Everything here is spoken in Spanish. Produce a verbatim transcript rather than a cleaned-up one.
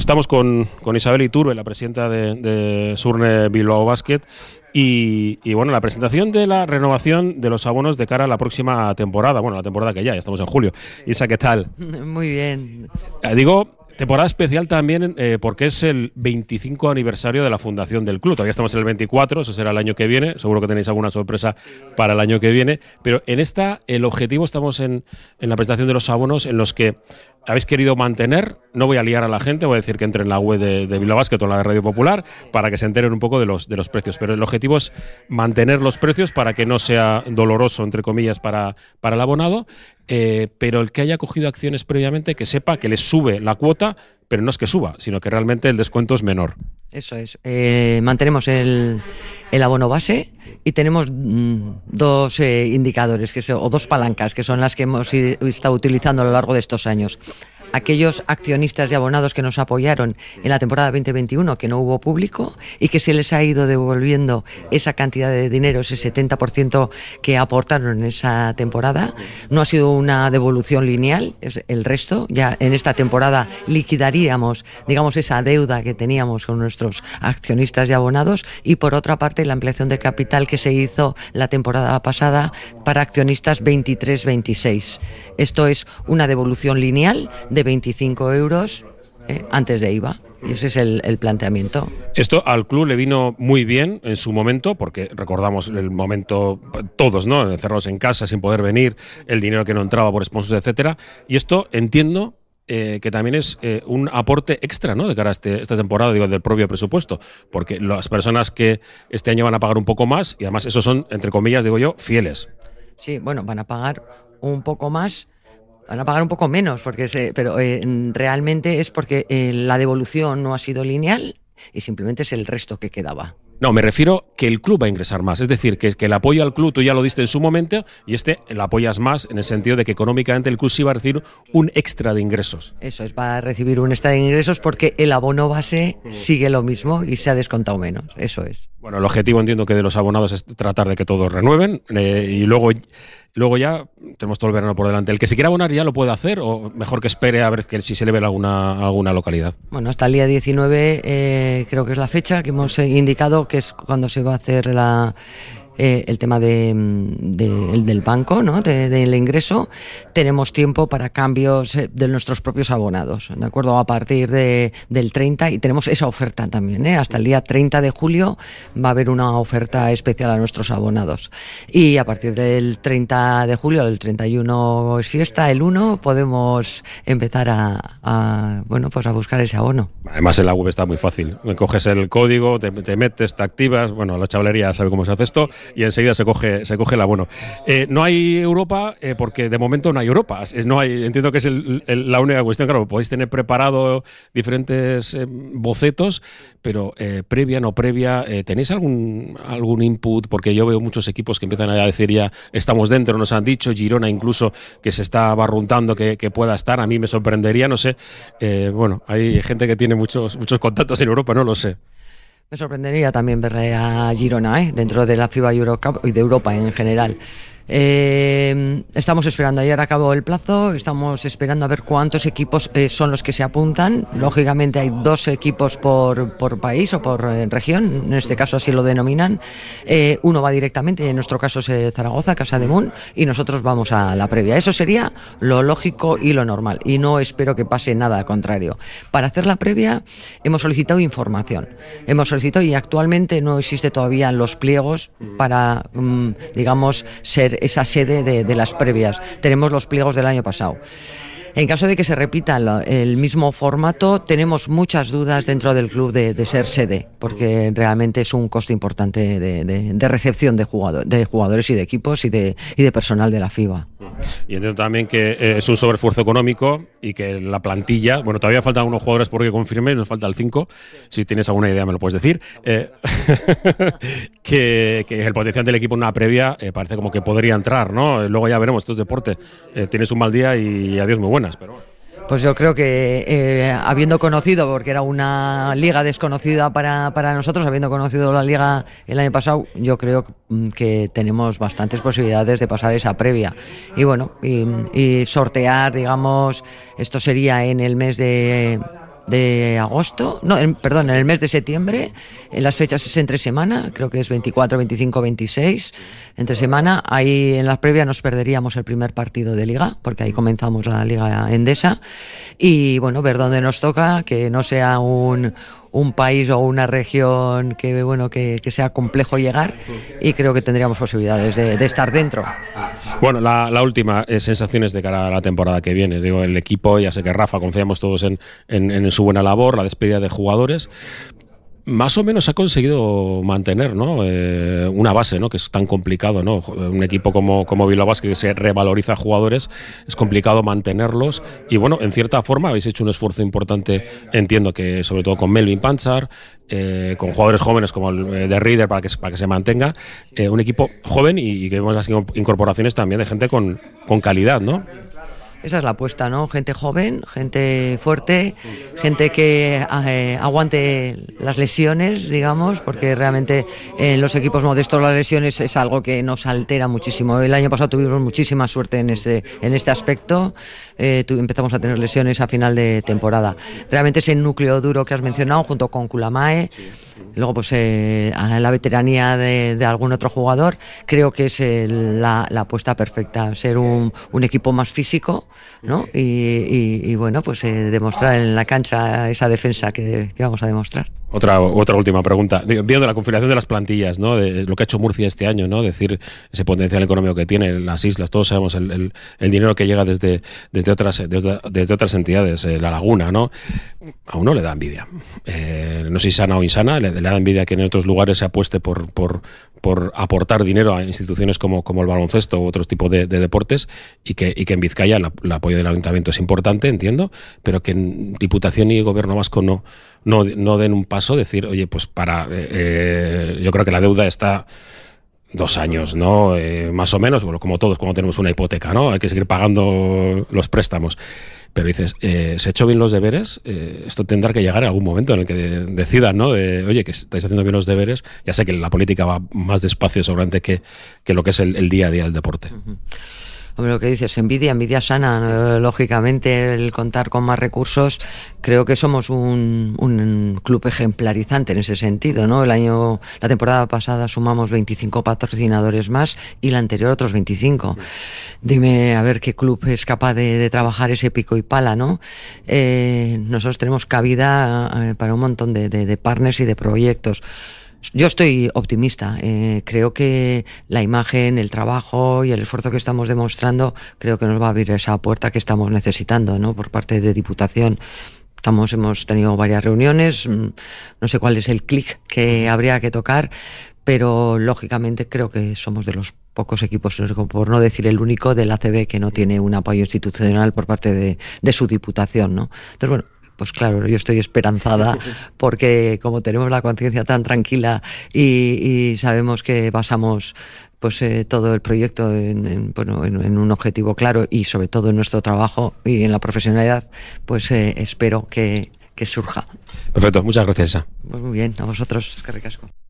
Estamos con, con Isabel Iturbe, la presidenta de, de Surne Bilbao Basket, y, y bueno, la presentación de la renovación de los abonos de cara a la próxima temporada, bueno, la temporada que ya, ya estamos en julio. Isa, ¿qué tal? Muy bien. Eh, digo, temporada especial también eh, porque es el veinticinco aniversario de la fundación del club. Todavía estamos en el veinticuatro, eso será el año que viene. Seguro que tenéis alguna sorpresa para el año que viene. Pero en esta, el objetivo, estamos en, en la presentación de los abonos en los que habéis querido mantener. No voy a liar a la gente, voy a decir que entre en la web de, de Bilbao Basket o en la de Radio Popular para que se enteren un poco de los, de los precios. Pero el objetivo es mantener los precios para que no sea doloroso, entre comillas, para, para el abonado. Eh, pero el que haya cogido acciones previamente, que sepa que le sube la cuota, pero no es que suba, sino que realmente el descuento es menor. Eso es. Eh, mantenemos el, el abono base y tenemos mm, dos eh, indicadores que son, o dos palancas que son las que hemos estado utilizando a lo largo de estos años. Aquellos accionistas y abonados que nos apoyaron en la temporada veinte veintiuno, que no hubo público y que se les ha ido devolviendo esa cantidad de dinero, ese setenta por ciento que aportaron en esa temporada. No ha sido una devolución lineal, es el resto. Ya en esta temporada liquidaríamos, digamos, esa deuda que teníamos con nuestros accionistas y abonados, y por otra parte la ampliación de capital que se hizo la temporada pasada para accionistas veintitrés veintiséis. Esto es una devolución lineal de veinticinco euros eh, antes de I V A. Y ese es el, el planteamiento. Esto al club le vino muy bien en su momento, porque recordamos el momento, todos, ¿no? Encerrados en casa, sin poder venir, el dinero que no entraba por sponsors, etcétera. Y esto entiendo eh, que también es eh, un aporte extra, ¿no? De cara a este, esta temporada, digo, del propio presupuesto, porque las personas que este año van a pagar un poco más, y además esos son, entre comillas, digo yo, fieles. Sí, bueno, van a pagar un poco más. Van a pagar un poco menos, porque se, pero eh, realmente es porque eh, la devolución no ha sido lineal y simplemente es el resto que quedaba. No, me refiero que el club va a ingresar más. Es decir, que, que el apoyo al club tú ya lo diste en su momento y este lo apoyas más en el sentido de que económicamente el club sí va a recibir un extra de ingresos. Eso es, va a recibir un extra de ingresos porque el abono base sigue lo mismo y se ha descontado menos. Eso es. Bueno, el objetivo entiendo que de los abonados es tratar de que todos renueven eh, y luego, luego ya tenemos todo el verano por delante. El que se quiera abonar ya lo puede hacer o mejor que espere a ver que si se le ve alguna, alguna localidad. Bueno, hasta el día diecinueve eh, creo que es la fecha que hemos indicado, que es cuando se va a hacer la... Eh, el tema de, de, el del banco, ¿no? de, del ingreso. Tenemos tiempo para cambios de nuestros propios abonados, ¿de acuerdo? A partir de, del treinta, y tenemos esa oferta también, ¿eh? Hasta el día treinta de julio va a haber una oferta especial a nuestros abonados. Y a partir del treinta de julio, el treinta y uno es fiesta, el uno podemos empezar a, a, bueno, pues a buscar ese abono. Además en la web está muy fácil. Coges el código, te, te metes, te activas, bueno, la chavalería sabe cómo se hace esto, y enseguida se coge se coge el abono. Eh, no hay Europa eh, porque de momento no hay Europa. No hay, entiendo que es el, el, la única cuestión. Claro, podéis tener preparado diferentes eh, bocetos, pero eh, previa, no previa, eh, ¿tenéis algún, algún input? Porque yo veo muchos equipos que empiezan a decir ya estamos dentro, nos han dicho, Girona incluso que se está barruntando que, que pueda estar. A mí me sorprendería, no sé. Eh, bueno, hay gente que tiene muchos, muchos contactos en Europa, no lo sé. Me sorprendería también verle a Girona ¿eh? dentro de la FIBA Eurocup y de Europa en general. Eh, estamos esperando, ayer acabó el plazo, estamos esperando a ver cuántos equipos eh, son los que se apuntan. Lógicamente hay dos equipos por, por país o por eh, región, en este caso así lo denominan. Eh, uno va directamente, en nuestro caso es eh, Zaragoza, Casa de Mun, y nosotros vamos a la previa. Eso sería lo lógico y lo normal, y no espero que pase nada al contrario. Para hacer la previa hemos solicitado información, hemos solicitado y actualmente no existe todavía los pliegos para, um, digamos, ser esa sede de, de las previas. Tenemos los pliegos del año pasado. En caso de que se repita el mismo formato, tenemos muchas dudas dentro del club de, de ser sede, porque realmente es un coste importante de, de, de recepción de, jugador, de jugadores y de equipos y de, y de personal de la FIBA. Y entiendo también que eh, es un sobreesfuerzo económico y que la plantilla, bueno, todavía faltan algunos jugadores por que confirme, nos falta el cinco, si tienes alguna idea me lo puedes decir, eh, que, que el potencial del equipo en una previa eh, parece como que podría entrar, ¿no? Luego ya veremos, esto es deporte, eh, tienes un mal día y adiós muy buenas, pero bueno. Pues yo creo que eh, habiendo conocido, porque era una liga desconocida para, para nosotros, habiendo conocido la liga el año pasado, yo creo que tenemos bastantes posibilidades de pasar esa previa. Y bueno, y, y sortear, digamos, esto sería en el mes de, de agosto, no, en, perdón, en el mes de septiembre, en las fechas es entre semana, creo que es veinticuatro, veinticinco, veintiséis, entre semana, ahí en las previas nos perderíamos el primer partido de Liga, porque ahí comenzamos la Liga Endesa, y bueno, ver dónde nos toca, que no sea un... un país o una región que bueno que, que sea complejo llegar, y creo que tendríamos posibilidades de, de estar dentro. Bueno, la, la última, eh, sensaciones de cara a la temporada que viene. Digo, el equipo, ya sé que Rafa, confiamos todos en, en, en su buena labor, la despedida de jugadores. Más o menos ha conseguido mantener, ¿no? eh, una base, ¿no? Que es tan complicado, ¿no? Un equipo como, como Bilbao Basket, que se revaloriza jugadores, es complicado mantenerlos, y bueno, en cierta forma habéis hecho un esfuerzo importante, entiendo que sobre todo con Melvin Panchar, eh, con jugadores jóvenes como el eh, de Reader, para que, para que se mantenga eh, un equipo joven, y, y que vemos las incorporaciones también de gente con, con calidad, ¿no? Esa es la apuesta, ¿no? Gente joven, gente fuerte, gente que eh, aguante las lesiones, digamos, porque realmente en los equipos modestos las lesiones es algo que nos altera muchísimo. El año pasado tuvimos muchísima suerte en este, en este aspecto, eh, tu, empezamos a tener lesiones a final de temporada. Realmente ese núcleo duro que has mencionado, junto con Kulamae, luego pues eh, la veteranía de, de algún otro jugador, creo que es el, la, la apuesta perfecta, ser un, un equipo más físico, ¿no? Y, y, y bueno, pues eh, demostrar en la cancha esa defensa que, que vamos a demostrar. Otra, otra última pregunta. Viendo la configuración de las plantillas, ¿no? De lo que ha hecho Murcia este año, ¿no? Decir ese potencial económico que tiene las islas, todos sabemos el, el, el dinero que llega desde, desde, otras, desde, desde otras entidades, eh, la Laguna, ¿no? A uno le da envidia. Eh, no sé si sana o insana, le, le da envidia que en otros lugares se apueste por, por, por aportar dinero a instituciones como, como el baloncesto u otros tipos de, de deportes, y que, y que en Vizcaya el, el apoyo del ayuntamiento es importante, entiendo, pero que en Diputación y Gobierno vasco no, no, no den un paso, decir, oye, pues para, eh, yo creo que la deuda está dos años, ¿no? Eh, más o menos, bueno, como todos cuando tenemos una hipoteca, ¿no? Hay que seguir pagando los préstamos. Pero dices, eh, ¿se ha hecho bien los deberes? Eh, esto tendrá que llegar a algún momento en el que de, decidan, ¿no? De, oye, que estáis haciendo bien los deberes. Ya sé que la política va más despacio seguramente que, que lo que es el, el día a día del deporte. Uh-huh. Hombre, lo que dices, envidia, envidia sana, ¿no? Lógicamente el contar con más recursos, creo que somos un, un club ejemplarizante en ese sentido, ¿no? El año, la temporada pasada sumamos veinticinco patrocinadores más, y la anterior otros veinticinco. Dime a ver qué club es capaz de, de trabajar ese pico y pala, ¿no? Eh, nosotros tenemos cabida eh, para un montón de, de, de partners y de proyectos. Yo estoy optimista, eh, creo que la imagen, el trabajo y el esfuerzo que estamos demostrando, creo que nos va a abrir esa puerta que estamos necesitando, ¿no? Por parte de Diputación. Estamos, hemos tenido varias reuniones, no sé cuál es el clic que habría que tocar, pero lógicamente creo que somos de los pocos equipos, por no decir el único, del A C B que no tiene un apoyo institucional por parte de, de su Diputación, ¿no? Entonces, bueno, pues claro, yo estoy esperanzada porque como tenemos la conciencia tan tranquila y, y sabemos que basamos pues eh, todo el proyecto en, en, bueno, en, en un objetivo claro, y sobre todo en nuestro trabajo y en la profesionalidad, pues eh, espero que, que surja. Perfecto, muchas gracias, Isa. Pues muy bien, a vosotros, es que ricasco.